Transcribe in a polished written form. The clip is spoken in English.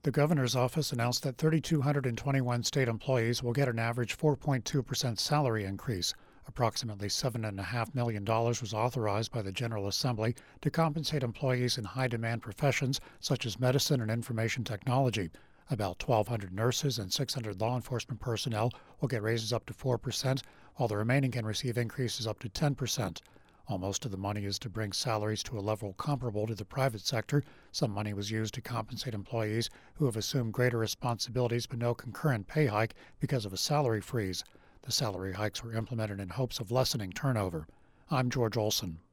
The governor's office announced that 3,221 state employees will get an average 4.2% salary increase. Approximately $7.5 million was authorized by the General Assembly to compensate employees in high-demand professions such as medicine and information technology. About 1,200 nurses and 600 law enforcement personnel will get raises up to 4%, while the remaining can receive increases up to 10%. While most of the money is to bring salaries to a level comparable to the private sector, some money was used to compensate employees who have assumed greater responsibilities but no concurrent pay hike because of a salary freeze. The salary hikes were implemented in hopes of lessening turnover. I'm George Olson.